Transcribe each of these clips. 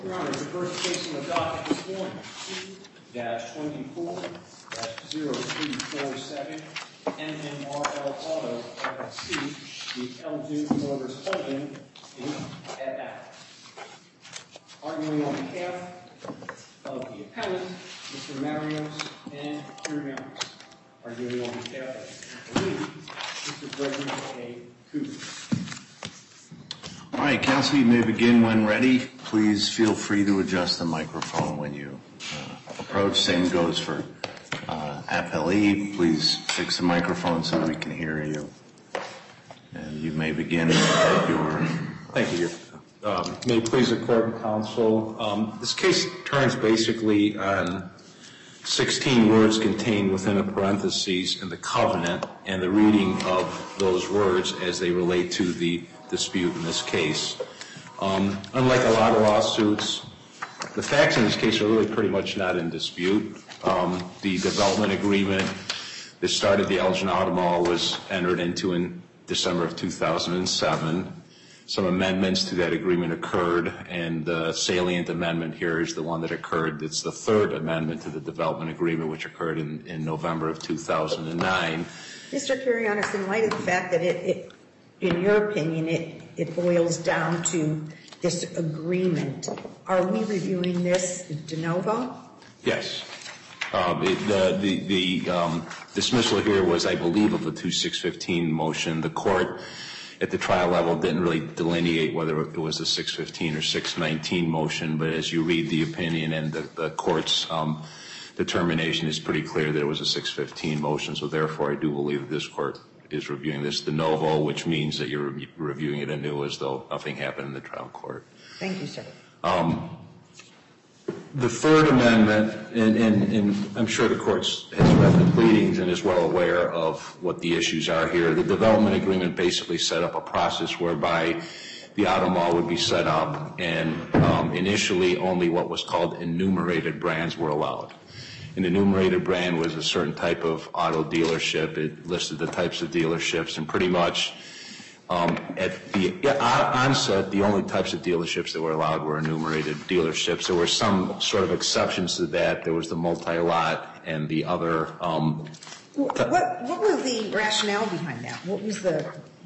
Your Honor, the first case on the docket this morning, 2-24-0347, NMRL Auto, LLC, the Elgin Motors Holding, Inc., et al. Arguing on behalf of the appellant, Mr. Marios and Kirianos. Arguing on behalf of the appellee, Mr. Gregory A. Cooper. All right, counsel, you may begin when ready. Please feel free to adjust the microphone when you approach. Same goes for appellee. Please fix the microphone so we can hear you. And you may begin at your... Thank you. May it please the court and counsel. This case turns basically on 16 words contained within a parentheses in the covenant and the reading of those words as they relate to the dispute in this case. Unlike a lot of lawsuits, the facts in this case are really pretty much not in dispute. The development agreement that started the Elgin Auto Mall was entered into in December of 2007. Some amendments to that agreement occurred, and the salient amendment here is the one that occurred. It's the third amendment to the development agreement, which occurred in November of 2009. Mr. Kirianos, in light of the fact that in your opinion, it boils down to this agreement, are we reviewing this de novo? Yes. The dismissal here was, I believe, of a 2615 motion. The court at the trial level didn't really delineate whether it was a 615 or 619 motion, but as you read the opinion and the court's determination, it's pretty clear that it was a 615 motion. So therefore, I do believe that this court is reviewing this de novo, which means that you're reviewing it anew as though nothing happened in the trial court. Thank you, sir. The third amendment, and I'm sure the court has read the pleadings and is well aware of what the issues are here. The development agreement basically set up a process whereby the auto mall would be set up, and initially only what was called enumerated brands were allowed. An enumerated brand was a certain type of auto dealership. It listed the types of dealerships, and pretty much at the onset, the only types of dealerships that were allowed were enumerated dealerships. There were some sort of exceptions to that. There was the multi-lot and the other. What was the rationale behind that? What was the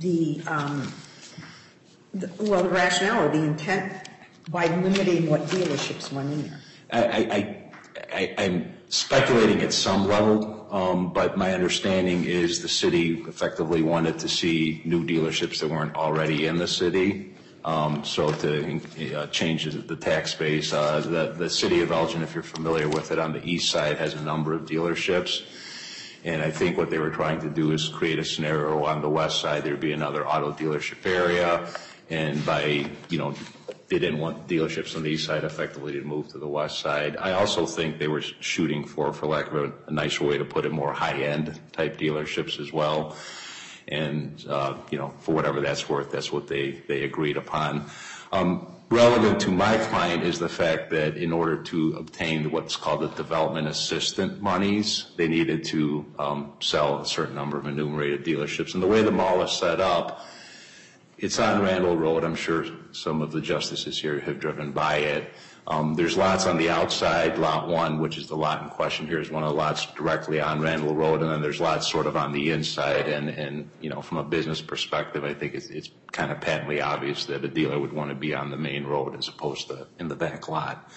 rationale or the intent by limiting what dealerships went in there? I'm speculating at some level, but my understanding is the city effectively wanted to see new dealerships that weren't already in the city. So to change the tax base, the city of Elgin, if you're familiar with it, on the east side has a number of dealerships. And I think what they were trying to do is create a scenario on the west side. There'd be another auto dealership area. And by, they didn't want dealerships on the east side effectively to move to the west side. I also think they were shooting for lack of a nicer way to put it, more high-end type dealerships as well. And, for whatever that's worth, that's what they agreed upon. Relevant to my client is the fact that in order to obtain what's called the development assistant monies, they needed to sell a certain number of enumerated dealerships. And the way the mall is set up, it's on Randall Road. I'm sure some of the justices here have driven by it. There's lots on the outside. Lot 1, which is the lot in question here, is one of the lots directly on Randall Road. And then there's lots sort of on the inside. And from a business perspective, I think it's kind of patently obvious that a dealer would want to be on the main road as opposed to in the back lot.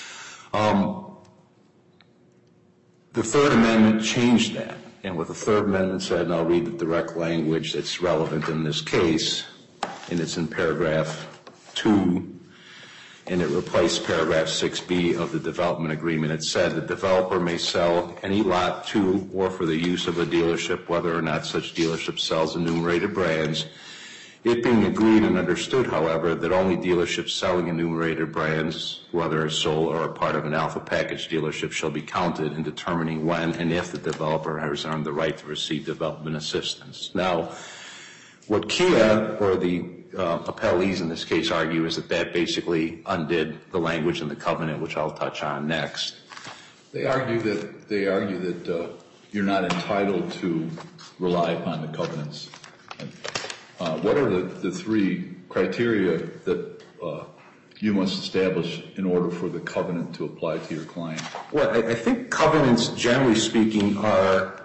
The Third Amendment changed that. And what the Third Amendment said, and I'll read the direct language that's relevant in this case, and it's in paragraph 2, and it replaced paragraph 6B of the development agreement. It said the developer may sell any lot to or for the use of a dealership, whether or not such dealership sells enumerated brands. It being agreed and understood, however, that only dealerships selling enumerated brands, whether as sole or a part of an Alpha Package dealership, shall be counted in determining when and if the developer has earned the right to receive development assistance. Now, what Kia, or the appellees in this case, argue is that basically undid the language in the covenant, which I'll touch on next. They argue that you're not entitled to rely upon the covenants. What are the three criteria that you must establish in order for the covenant to apply to your client? Well, I think covenants, generally speaking, are...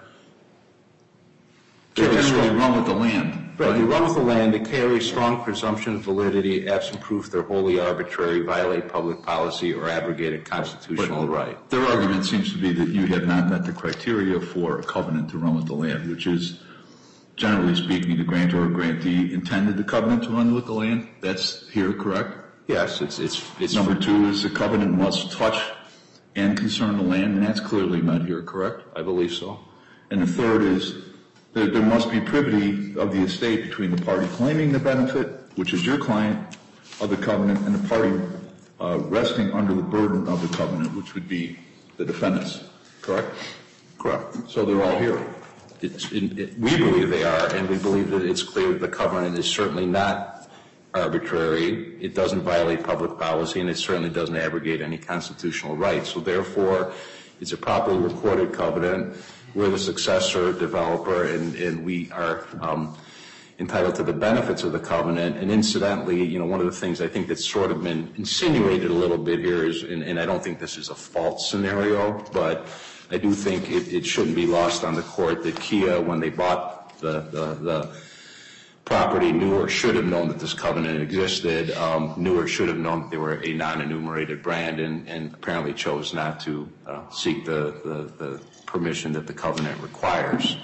They generally run with the land. Right, they run with the land, they carry strong presumption of validity, absent proof they're wholly arbitrary, violate public policy, or abrogate a constitutional right. Their argument seems to be that you have not met the criteria for a covenant to run with the land, which is, generally speaking, the grantor or grantee intended the covenant to run with the land. That's here, correct? Yes, it's Number 2 is the covenant must touch and concern the land, and that's clearly met here, correct? I believe so. And the third is that there must be privity of the estate between the party claiming the benefit, which is your client, of the covenant, and the party resting under the burden of the covenant, which would be the defendants, correct? Correct. So they're all here. We believe they are, and we believe that it's clear that the covenant is certainly not arbitrary. It doesn't violate public policy, and it certainly doesn't abrogate any constitutional rights. So therefore, it's a properly recorded covenant. We're the successor developer, and we are entitled to the benefits of the covenant. And incidentally, one of the things I think that's sort of been insinuated a little bit here is, and I don't think this is a false scenario, but I do think it shouldn't be lost on the court that Kia, when they bought the property, knew or should have known that this covenant existed, knew or should have known that they were a non-enumerated brand, and apparently chose not to seek the permission that the covenant requires.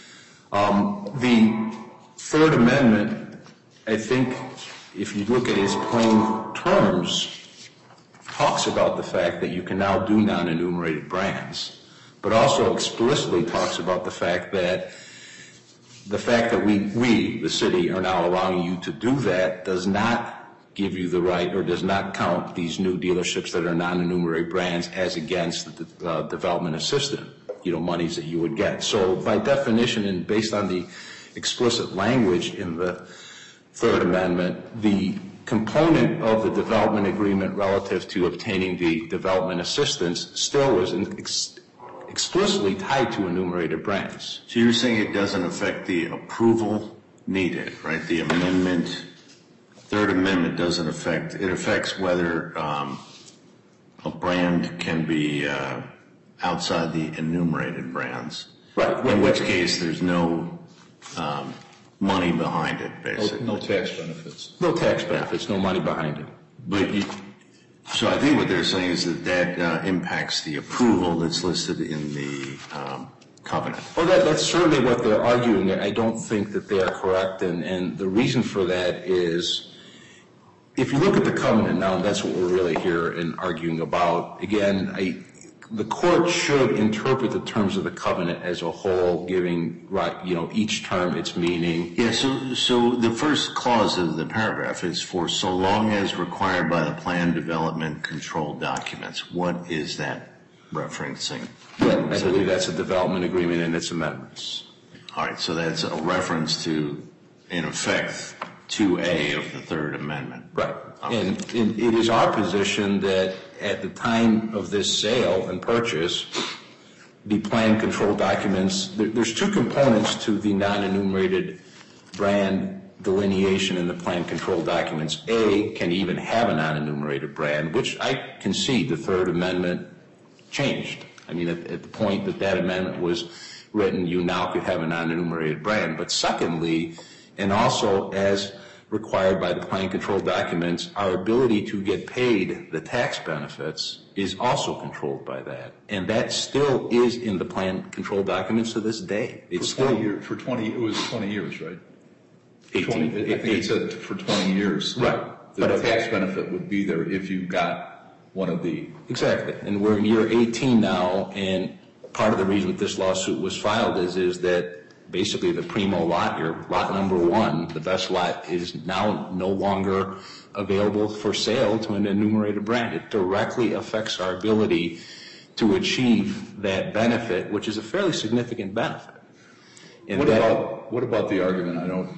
The Third Amendment, I think, if you look at its plain terms, talks about the fact that you can now do non-enumerated brands, but also explicitly talks about the fact that we, the city, are now allowing you to do that does not give you the right or does not count these new dealerships that are non-enumerated brands as against the development assistance, monies that you would get. So by definition and based on the explicit language in the Third Amendment, the component of the development agreement relative to obtaining the development assistance still was explicitly tied to enumerated brands. So you're saying it doesn't affect the approval needed, right? The amendment, Third Amendment doesn't affect, it affects whether a brand can be outside the enumerated brands. Right. In which case there's no money behind it, basically. No tax benefits. No tax benefits, no money behind it. But so I think what they're saying is that impacts the approval that's listed in the covenant. Well, that's certainly what they're arguing. I don't think that they are correct, and the reason for that is, if you look at the covenant now, and that's what we're really here and arguing about, again, the court should interpret the terms of the covenant as a whole, giving each term its meaning. Yeah, so the first clause of the paragraph is for so long as required by the plan development control documents. What is that referencing? I believe that's a development agreement and its amendments. All right, so that's a reference to, in effect, 2A of the Third Amendment. Right. And it is our position that at the time of this sale and purchase, the plan control documents, there's two components to the non-enumerated brand delineation in the plan control documents. A, can even have a non-enumerated brand, which I concede the Third Amendment changed. I mean, at the point that amendment was written, you now could have a non-enumerated brand. But secondly, and also as required by the plan control documents, our ability to get paid the tax benefits is also controlled by that. And that still is in the plan control documents to this day. It's it was 20 years, right? 18. I think it said for 20 years. Right. The tax benefit would be there if you got one of the... Exactly. And we're in year 18 now, and part of the reason that this lawsuit was filed is that basically the primo lot here, lot number 1, the best lot, is now no longer available for sale to an enumerated brand. It directly affects our ability to achieve that benefit, which is a fairly significant benefit. And what about the argument, I know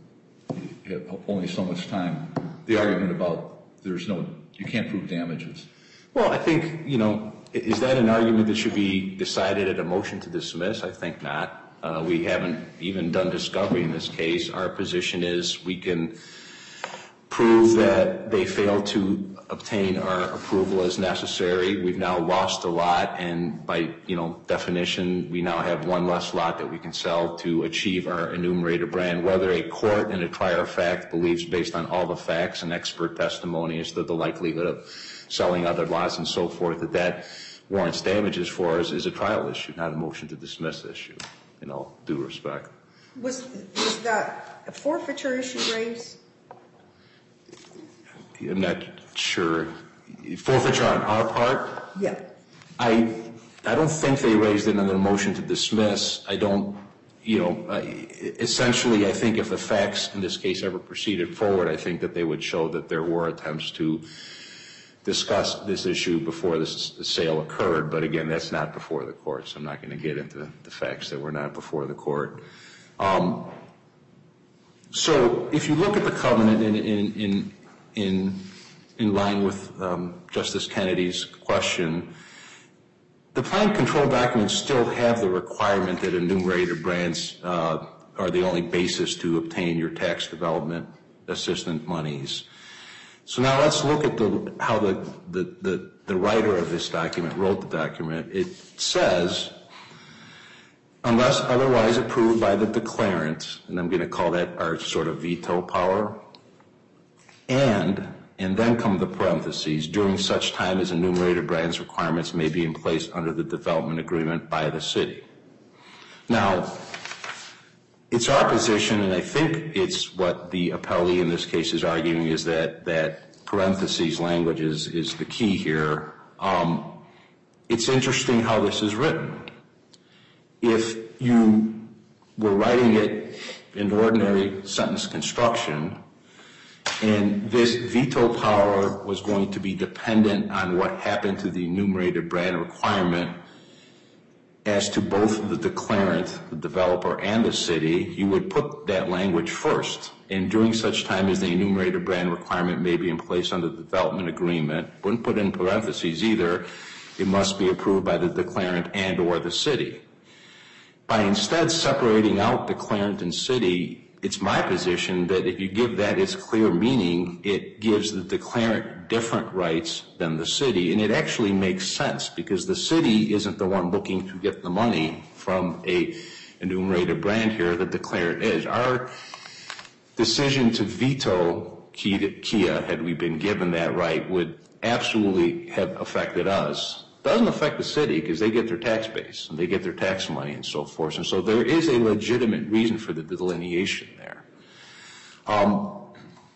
you have only so much time, the argument about you can't prove damages? Well, I think, is that an argument that should be decided at a motion to dismiss? I think not. We haven't even done discovery in this case. Our position is we can prove that they failed to obtain our approval as necessary. We've now lost a lot, and by definition, we now have one less lot that we can sell to achieve our enumerated brand. Whether a court in a trier of fact believes, based on all the facts and expert testimony as to the likelihood of selling other lots and so forth, that warrants damages for us is a trial issue, not a motion to dismiss issue, in all due respect. Was the forfeiture issue raised? I'm not sure. Forfeiture on our part? Yeah. I don't think they raised it under a motion to dismiss. I don't, essentially I think if the facts in this case ever proceeded forward, I think that they would show that there were attempts to discuss this issue before the sale occurred. But again, that's not before the court, so I'm not going to get into the facts that were not before the court. So if you look at the covenant in line with Justice Kennedy's question, the plan control documents still have the requirement that enumerated brands are the only basis to obtain your tax development assistance monies. So now let's look at how the writer of this document wrote the document. It says, unless otherwise approved by the declarant, and I'm going to call that our sort of veto power, and then come the parentheses, during such time as enumerated brands requirements may be in place under the development agreement by the city. Now, it's our position, and I think it's what the appellee in this case is arguing, is that parentheses language is the key here. It's interesting how this is written. If you were writing it in ordinary sentence construction, and this veto power was going to be dependent on what happened to the enumerated brand requirement as to both the declarant, the developer, and the city, you would put that language first. And during such time as the enumerated brand requirement may be in place under the development agreement, wouldn't put in parentheses either, it must be approved by the declarant and or the city. By instead separating out declarant and city, it's my position that if you give that its clear meaning, it gives the declarant different rights than the city. And it actually makes sense because the city isn't the one looking to get the money from a enumerated brand here, the declarant is. Our decision to veto Kia, had we been given that right, would absolutely have affected us. Doesn't affect the city because they get their tax base and they get their tax money and so forth. And so there is a legitimate reason for the delineation there. Well,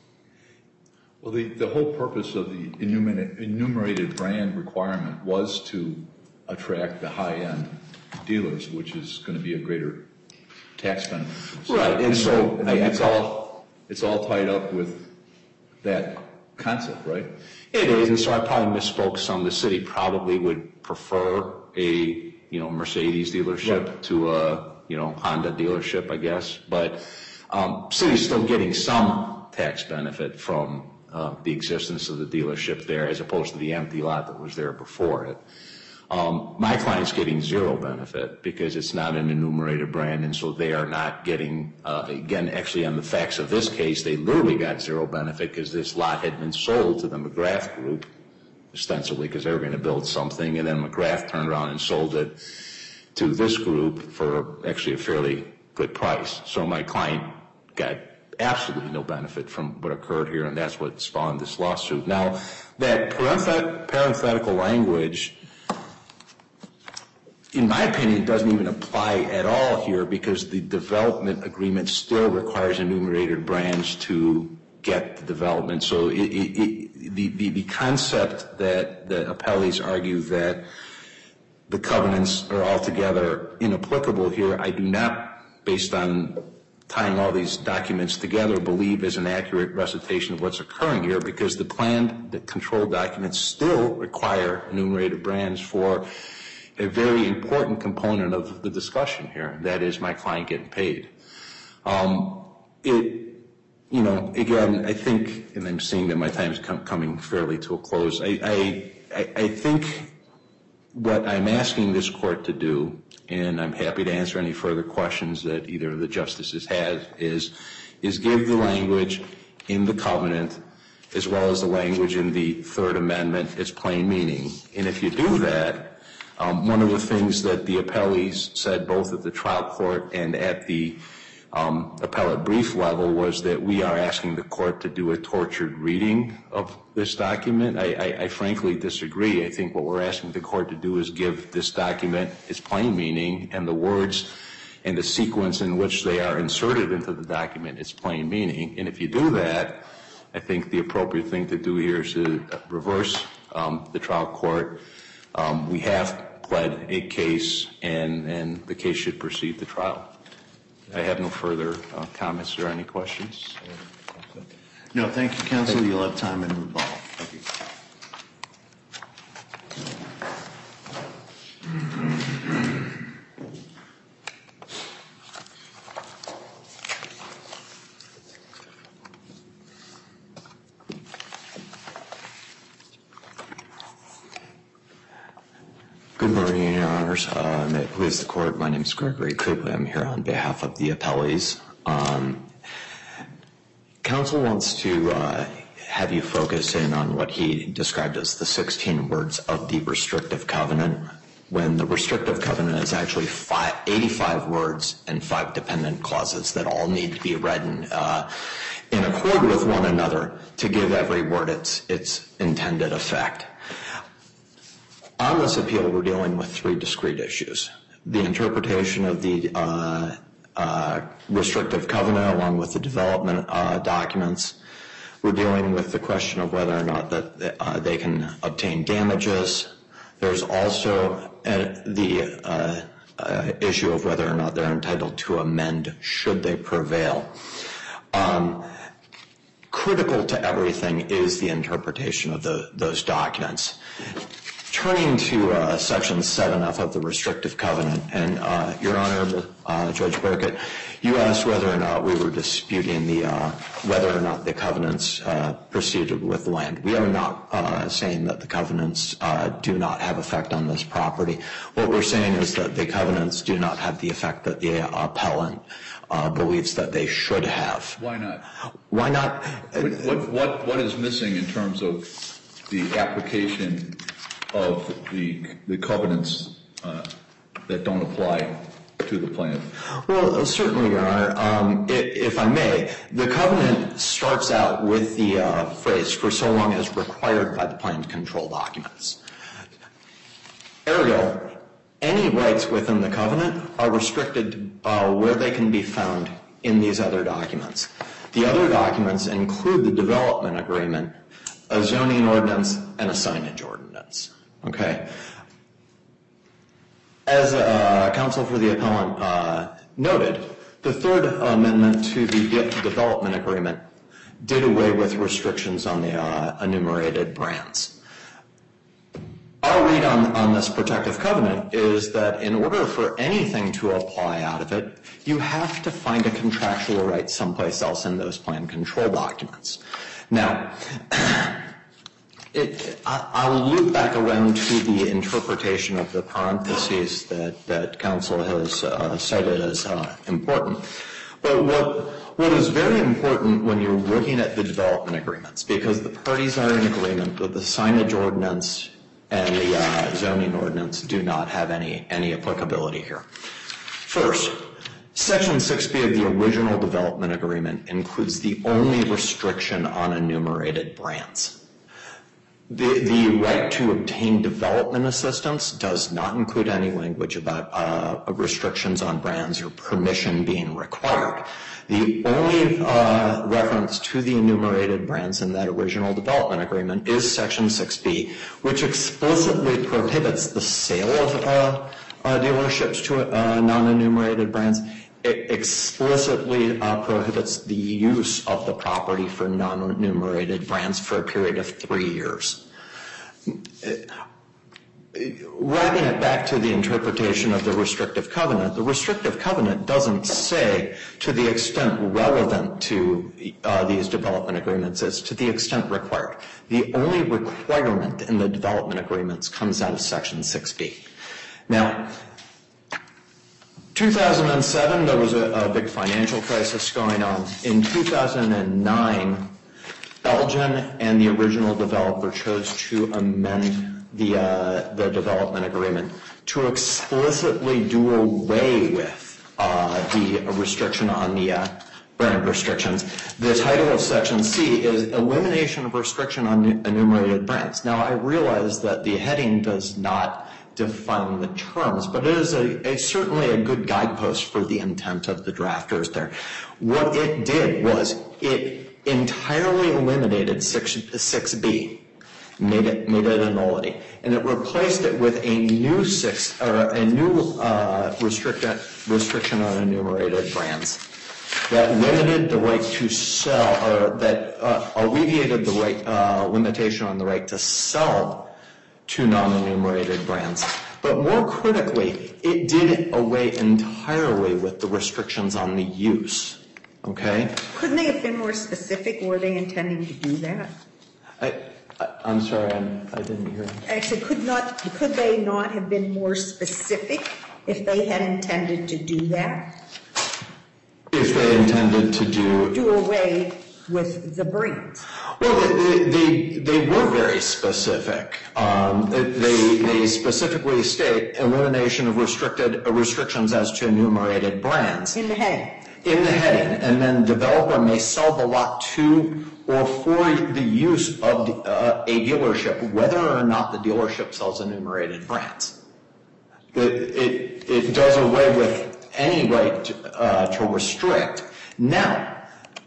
the whole purpose of the enumerated brand requirement was to attract the high-end dealers, which is going to be a greater tax benefit. Right, and so it's all tied up with that concept, right? It is, and so I probably misspoke some. The city probably would prefer a Mercedes dealership to a Honda dealership, I guess. But city's still getting some tax benefit from the existence of the dealership there, as opposed to the empty lot that was there before it. My client's getting zero benefit because it's not an enumerated brand, and so they are not getting, again, actually on the facts of this case, they literally got zero benefit because this lot had been sold to the McGrath Group, ostensibly because they were going to build something, and then McGrath turned around and sold it to this group for actually a fairly good price. So my client got absolutely no benefit from what occurred here, and that's what spawned this lawsuit. Now, that parenthetical language, in my opinion, doesn't even apply at all here because the development agreement still requires enumerated brands to get the development. So the concept that the appellees argue that the covenants are altogether inapplicable here, I do not, based on tying all these documents together, believe is an accurate recitation of what's occurring here because the control documents still require enumerated brands for a very important component of the discussion here, and that is my client getting paid. Again, I think, and I'm seeing that my time is coming fairly to a close, I think what I'm asking this court to do, and I'm happy to answer any further questions that either of the justices has, is give the language in the covenant, as well as the language in the Third Amendment, its plain meaning. And if you do that, one of the things that the appellees said both at the trial court and at the appellate brief level was that we are asking the court to do a tortured reading of this document. I frankly disagree. I think what we're asking the court to do is give this document its plain meaning and the words and the sequence in which they are inserted into the document its plain meaning. And if you do that, I think the appropriate thing to do here is to reverse the trial court. We have pled a case, and the case should proceed to trial. I have no further comments or any questions. No, thank you, counsel. You'll have time in rebuttal. Thank you. Good morning, Your Honors. May it please the Court, my name is Gregory Copley. I'm here on behalf of the appellees. Counsel wants to have you focus in on what he described as the 16 words of the restrictive covenant, when the restrictive covenant is actually 85 words and 5 dependent clauses that all need to be read in accord with one another to give every word its intended effect. On this appeal, we're dealing with 3 discrete issues. The interpretation of the restrictive covenant along with the development documents. We're dealing with the question of whether or not that they can obtain damages. There's also the issue of whether or not they're entitled to amend should they prevail. Critical to everything is the interpretation of those documents. Turning to Section 7F of the restrictive covenant, and Your Honor, Judge Burkett, you asked whether or not we were disputing whether or not the covenants proceeded with the land. We are not saying that the covenants do not have effect on this property. What we're saying is that the covenants do not have the effect that the appellant believes that they should have. Why not? Why not? What is missing in terms of the application of the covenants that don't apply to the plaintiff? Well, certainly, Your Honor. If I may, the covenant starts out with the phrase, for so long as required by the planned control documents. Ergo, any rights within the covenant are restricted where they can be found in these other documents. The other documents include the development agreement, a zoning ordinance, and a signage ordinance. Okay. As counsel for the appellant noted, the Third Amendment to the development agreement did away with restrictions on the enumerated brands. Our read on this protective covenant is that in order for anything to apply out of it, you have to find a contractual right someplace else in those plan control documents. Now, I'll loop back around to the interpretation of the parentheses that counsel has cited as important. But what is very important when you're looking at the development agreements, because the parties are in agreement that the signage ordinance and the zoning ordinance do not have any applicability here. First, Section 6B of the original development agreement includes the only restriction on enumerated brands. The right to obtain development assistance does not include any language about restrictions on brands or permission being required. The only reference to the enumerated brands in that original development agreement is Section 6B, which explicitly prohibits the sale of dealerships to non-enumerated brands. It explicitly prohibits the use of the property for non-enumerated brands for a period of 3 years. Wrapping it back to the interpretation of the restrictive covenant doesn't say to the extent relevant to these development agreements, it's to the extent required. The only requirement in the development agreements comes out of Section 6B. Now, 2007, there was a big financial crisis going on. In 2009, Elgin and the original developer chose to amend the development agreement to explicitly do away with the restriction on the brand restrictions. The title of Section C is Elimination of Restriction on Enumerated Brands. Now, I realize that the heading does not define the terms, but it is certainly a good guidepost for the intent of the drafters there. What it did was it entirely eliminated 6B, made it a nullity, and it replaced it with a new restriction on enumerated brands that limited the right to sell, or that alleviated the limitation on the right to sell to non-enumerated brands. But more critically, it did away entirely with the restrictions on the use. Okay? Couldn't they have been more specific? Were they intending to do that? I'm sorry, I didn't hear. I said, could they not have been more specific if they had intended to do that? If they intended to do away with the brands. Well, they were very specific. They specifically state elimination of restrictions as to enumerated brands. In the heading. In the heading, and then developer may sell the lot to or for the use of a dealership, whether or not the dealership sells enumerated brands. It does away with any right to restrict. Now,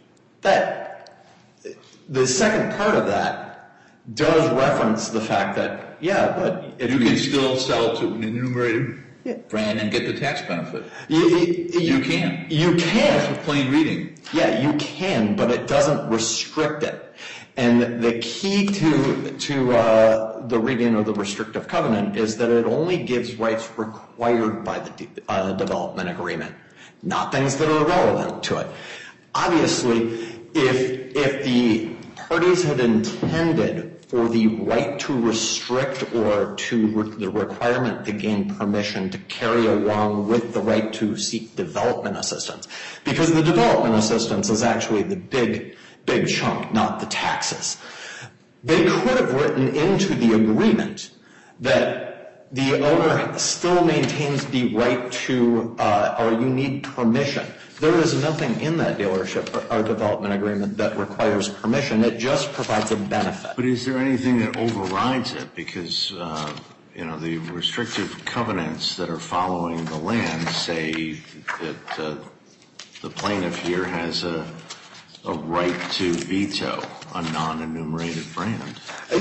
the second part of that does reference the fact that, yeah, but if you can still sell to an enumerated brand and get the tax benefit. You can. You can. That's with plain reading. Yeah, you can, but it doesn't restrict it. And the key to the reading of the restrictive covenant is that it only gives rights required by the development agreement, not things that are relevant to it. Obviously, if the parties had intended for the right to restrict or the requirement to gain permission to carry along with the right to seek development assistance, because the development assistance is actually the big chunk, not the taxes. They could have written into the agreement that the owner still maintains the right to, or you need permission. There is nothing in that dealership or development agreement that requires permission. It just provides a benefit. But is there anything that overrides it? Because, the restrictive covenants that are following the land say that the plaintiff here has a right to veto a non-enumerated brand.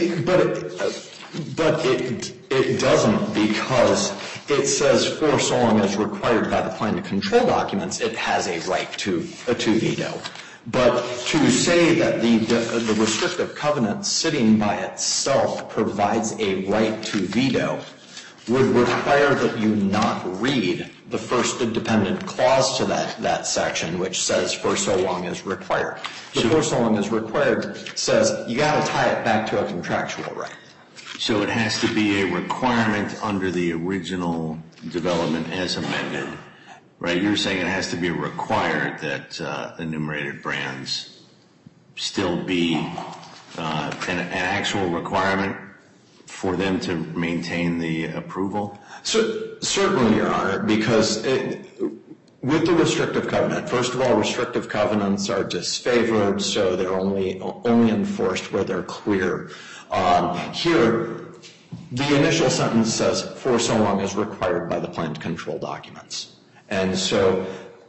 But it doesn't, because it says for so long as required by the plan to control documents, it has a right to veto. But to say that the restrictive covenant sitting by itself provides a right to veto would require that you not read the first dependent clause to that section, which says for so long as required. The for so long as required says you got to tie it back to a contractual right. So it has to be a requirement under the original development as amended, right? You're saying it has to be required that enumerated brands still be an actual requirement for them to maintain the approval? So, certainly, Your Honor, because with the restrictive covenant, first of all, restrictive covenants are disfavored, so they're only enforced where they're clear. Here, the initial sentence says, for so long as required by the plan to control documents. And so,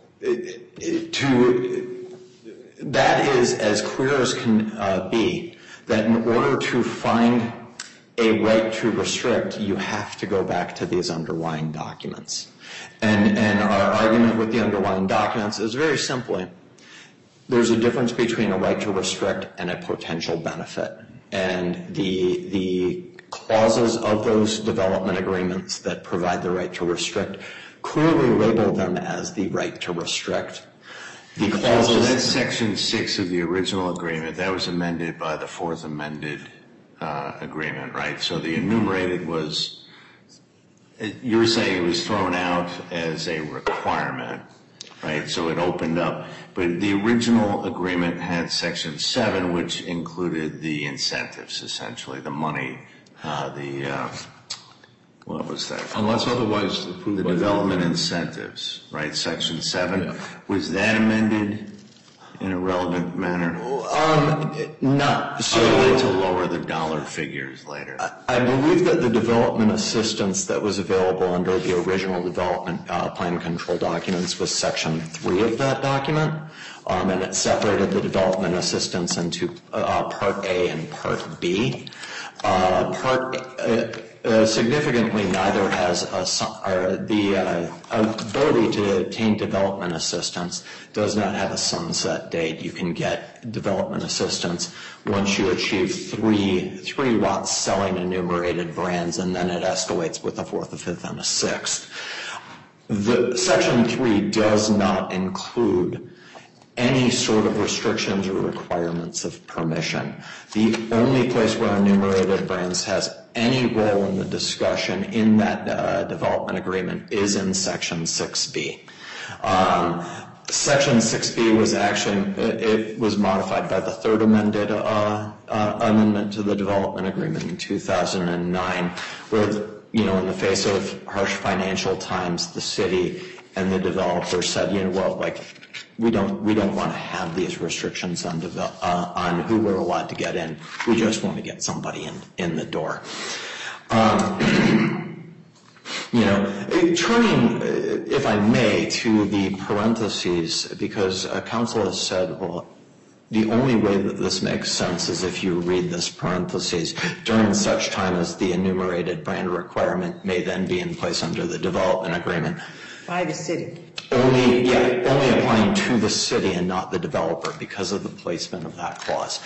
that is as clear as can be, that in order to find a right to restrict, you have to go back to these underlying documents. And our argument with the underlying documents is very simply, there's a difference between a right to restrict and a potential benefit. And the clauses of those development agreements that provide the right to restrict clearly label them as the right to restrict. The clauses. So that's Section 6 of the original agreement. That was amended by the fourth amended agreement, right? So the enumerated was, you're saying it was thrown out as a requirement, right? So it opened up. But the original agreement had Section 7, which included the incentives, essentially, the money, what was that? Unless otherwise approved The by development incentives, right? Section 7. Yeah. Was that amended in a relevant manner? Not so. Only to lower the dollar figures later. I believe that the development assistance that was available under the original development plan control documents was Section 3 of that document, and it separated the development assistance into Part A and Part B. Significantly, neither has the ability to obtain development assistance does not have a sunset date. You can get development assistance once you achieve three lots selling enumerated brands, and then it escalates with a fourth, a fifth, and a sixth. The Section 3 does not include any sort of restrictions or requirements of permission. The only place where enumerated brands has any role in the discussion in that development agreement is in Section 6B. Section 6B was it was modified by the third amendment to the development agreement in 2009, where, in the face of harsh financial times, the city and the developer said, we don't want to have these restrictions on who we're allowed to get in. We just want to get somebody in the door. Turning, if I may, to the parentheses, because council has said, well, the only way that this makes sense is if you read this parentheses during such time as the enumerated brand requirement may then be in place under the development agreement. By the city. Only applying to the city and not the developer because of the placement of that clause.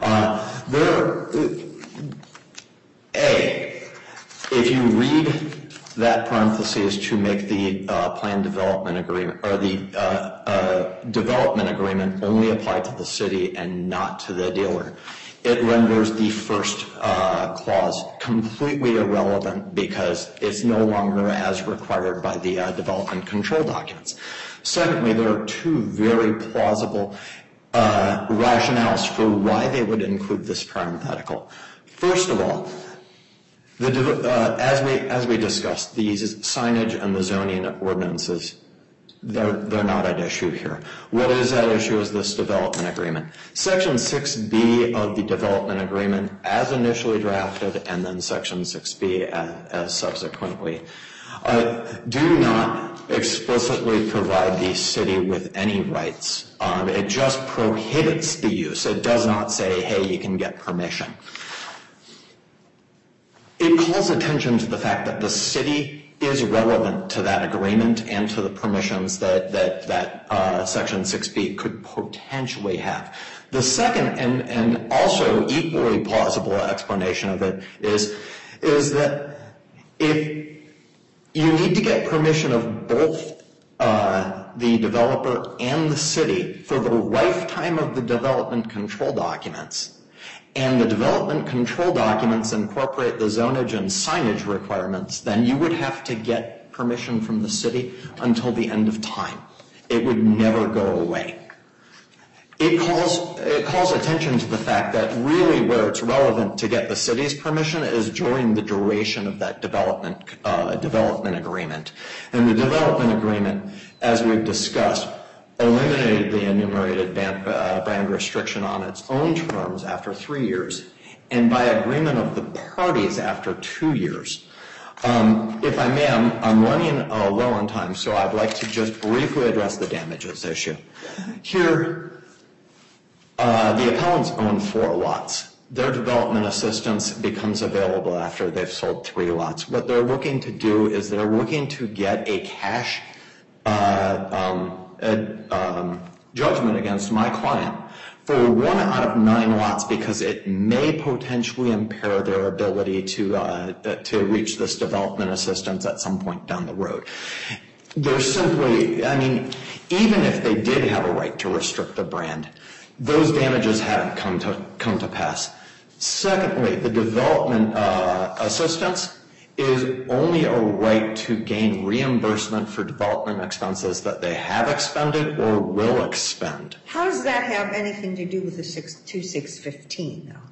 If you read that parentheses to make the plan development agreement, or the development agreement only apply to the city and not to the dealer, it renders the first clause completely irrelevant because it's no longer as required by the development control documents. Secondly, there are two very plausible rationales for why they would include this parenthetical. First of all, as we discussed, these signage and the zoning ordinances, they're not at issue here. What is at issue is this development agreement. Section 6B of the development agreement, as initially drafted, and then Section 6B as subsequently, do not explicitly provide the city with any rights. It just prohibits the use. It does not say, hey, you can get permission. It calls attention to the fact that the city is relevant to that agreement and to the permissions that Section 6B could potentially have. The second and also equally plausible explanation of it is that if you need to get permission of both the developer and the city for the lifetime of the development control documents, and the development control documents incorporate the zonage and signage requirements, then you would have to get permission from the city until the end of time. It would never go away. It calls attention to the fact that really where it's relevant to get the city's permission is during the duration of that development agreement. And the development agreement, as we've discussed, eliminated the enumerated brand restriction on its own terms after 3 years, and by agreement of the parties after 2 years. If I may, I'm running low on time, so I'd like to just briefly address the damages issue. Here, the appellants own 4 lots. Their development assistance becomes available after they've sold 3 lots. What they're looking to do is they're looking to get a cash judgment against my client for 1 out of 9 lots because it may potentially impair their ability to reach this development assistance at some point down the road. There's simply, even if they did have a right to restrict the brand, those damages haven't come to pass. Secondly, the development assistance is only a right to gain reimbursement for development expenses that they have expended or will expend. How does that have anything to do with the 2615, though?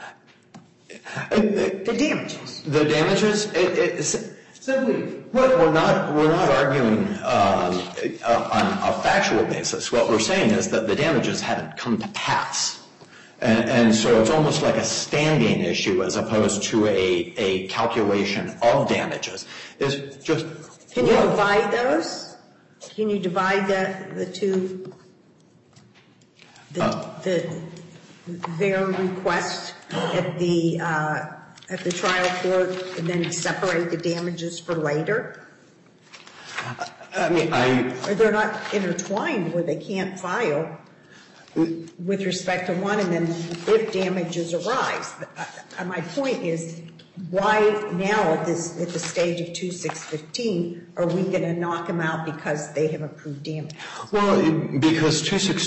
The damages. The damages, it's simply, we're not arguing on a factual basis. What we're saying is that the damages haven't come to pass. And so it's almost like a standing issue as opposed to a calculation of damages. It's just. Can you divide those? Can you divide the two, their request at the trial court and then separate the damages for later? I mean, Or they're not intertwined where they can't file with respect to one, and then if damages arise. My point is, why now at the stage of 2615 are we going to knock them out because they have approved damage? well, because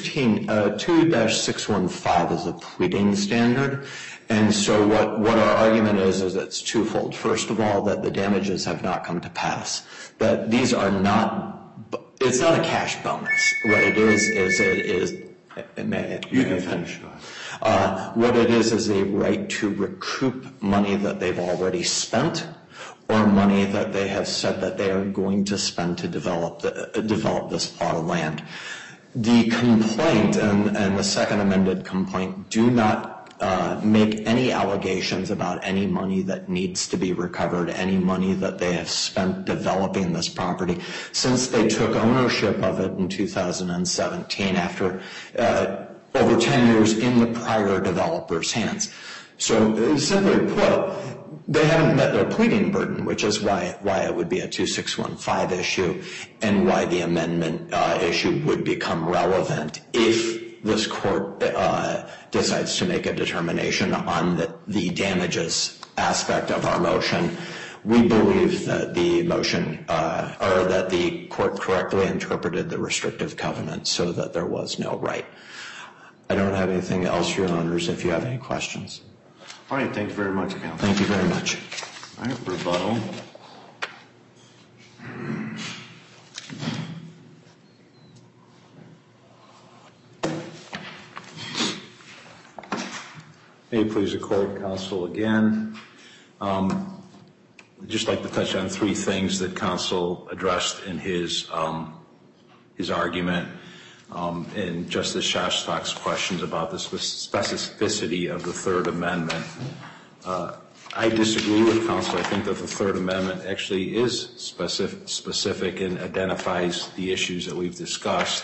2-615 is a pleading standard, and so what our argument is it's twofold. First of all, that the damages have not come to pass. That these are not. It's not a cash bonus. What it is it is. You can finish. What it is a right to recoup money that they've already spent or money that they have said that they are going to spend to develop this plot of land. The complaint and the second amended complaint do not make any allegations about any money that needs to be recovered, any money that they have spent developing this property since they took ownership of it in 2017 after over 10 years in the prior developer's hands. So simply put, they haven't met their pleading burden, which is why it would be a 2615 issue and why the amendment issue would become relevant if this court decides to make a determination on the damages aspect of our motion. We believe that the motion, or that the court correctly interpreted the restrictive covenant so that there was no right. I don't have anything else, Your Honors, if you have any questions. All right, thank you very much, counsel. Thank you very much. All right, rebuttal. May it please the court, counsel, again. I'd just like to touch on three things that counsel addressed in his argument. And Justice Shostak's questions about the specificity of the Third Amendment. I disagree with counsel. I think that the Third Amendment actually is specific and identifies the issues that we've discussed.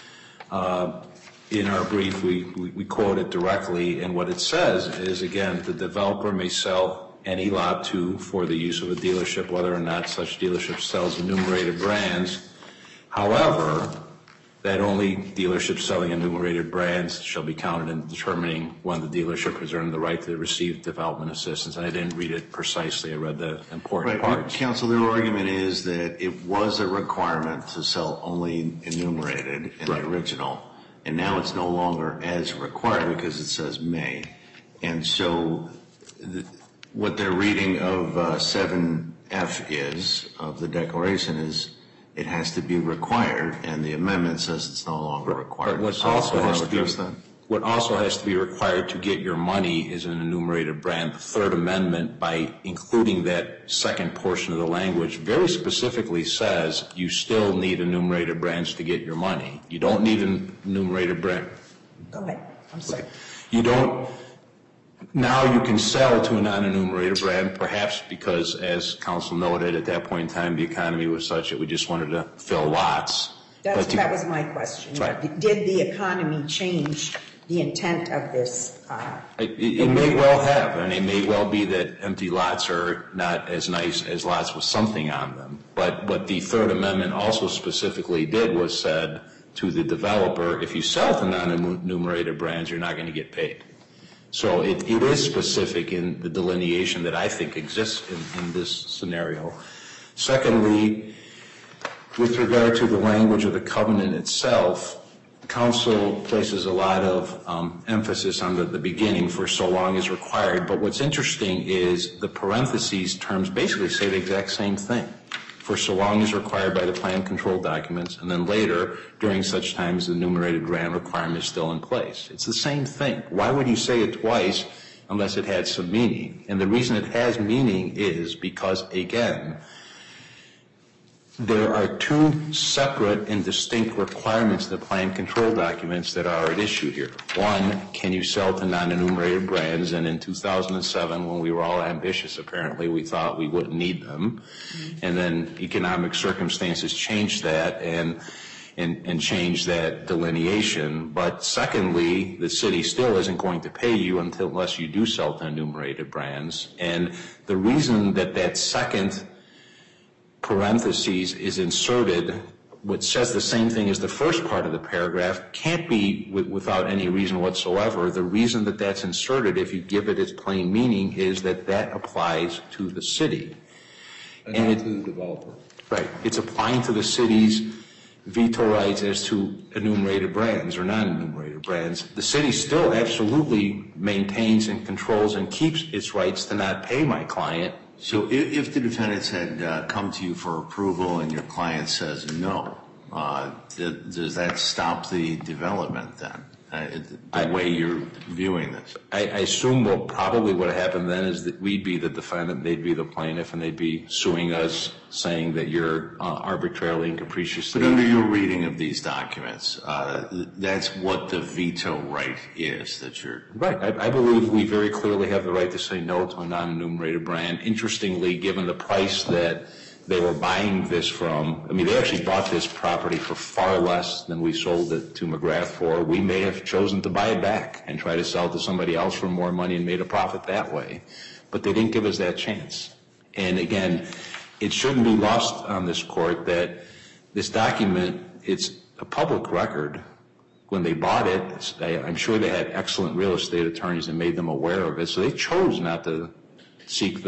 In our brief, we quote it directly, and what it says is, again, the developer may sell any lot for the use of a dealership, whether or not such dealership sells enumerated brands. However, that only dealerships selling enumerated brands shall be counted in determining when the dealership has earned the right to receive development assistance. And I didn't read it precisely. I read the important parts. Counsel, their argument is that it was a requirement to sell only enumerated in the original, and now it's no longer as required because it says may. And so what their reading of 7F is, of the declaration, is it has to be required, and the amendment says it's no longer required. What also has to be required to get your money is an enumerated brand. The Third Amendment, by including that second portion of the language, very specifically says you still need enumerated brands to get your money. You don't need an enumerated brand. Go ahead. I'm sorry. You don't. Now you can sell to a non-enumerated brand, perhaps because, as counsel noted, at that point in time the economy was such that we just wanted to fill lots. That was my question. Right. Did the economy change the intent of this? It may well have, and it may well be that empty lots are not as nice as lots with something on them. But what the Third Amendment also specifically did was said to the developer, if you sell to non-enumerated brands, you're not going to get paid. So it is specific in the delineation that I think exists in this scenario. Secondly, with regard to the language of the covenant itself, the council places a lot of emphasis on the beginning, for so long as required, but what's interesting is the parentheses terms basically say the exact same thing. For so long as required by the plan control documents, and then later, during such time as the enumerated grant requirement is still in place. It's the same thing. Why would you say it twice unless it had some meaning? And the reason it has meaning is because, again, there are two separate and distinct requirements in the plan control documents that are at issue here. One, can you sell to non-enumerated brands? And in 2007, when we were all ambitious, apparently, we thought we wouldn't need them. And then economic circumstances changed that and changed that delineation. But secondly, the city still isn't going to pay you unless you do sell to enumerated brands. And the reason that second parentheses is inserted, which says the same thing as the first part of the paragraph, can't be without any reason whatsoever. The reason that that's inserted, if you give it its plain meaning, is that applies to the city. And not to the developer. Right. It's applying to the city's veto rights as to enumerated brands or non-enumerated brands. The city still absolutely maintains and controls and keeps its rights to not pay my client. So if the defendants had come to you for approval and your client says no, does that stop the development then, the way you're viewing this? I assume what probably would have happened then is that we'd be the defendant, they'd be the plaintiff, and they'd be suing us, saying that you're arbitrarily and capriciously. But under your reading of these documents, that's what the veto right is that you're. Right. I believe we very clearly have the right to say no to a non-enumerated brand. Interestingly, given the price that they were buying this from, I mean, they actually bought this property for far less than we sold it to McGrath for. We may have chosen to buy it back and try to sell it to somebody else for more money and made a profit that way. But they didn't give us that chance. And again, it shouldn't be lost on this court that this document, it's a public record. When they bought it, I'm sure they had excellent real estate attorneys that made them aware of it. So they chose not to seek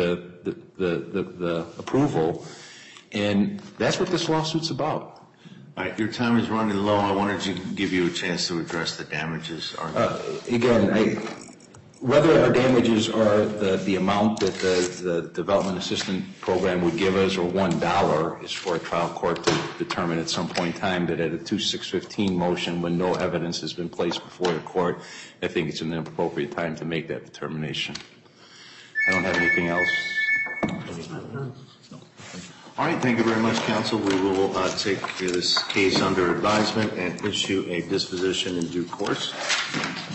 the approval. And that's what this lawsuit's about. All right, your time is running low. I wanted to give you a chance to address the damages. Again, whether our damages are the amount that the Development Assistance Program would give us or $1 is for a trial court to determine at some point in time, that at a 2615 motion, when no evidence has been placed before the court, I think it's an appropriate time to make that determination. I don't have anything else. All right, thank you very much, counsel. We will take this case under advisement and issue a disposition in due course.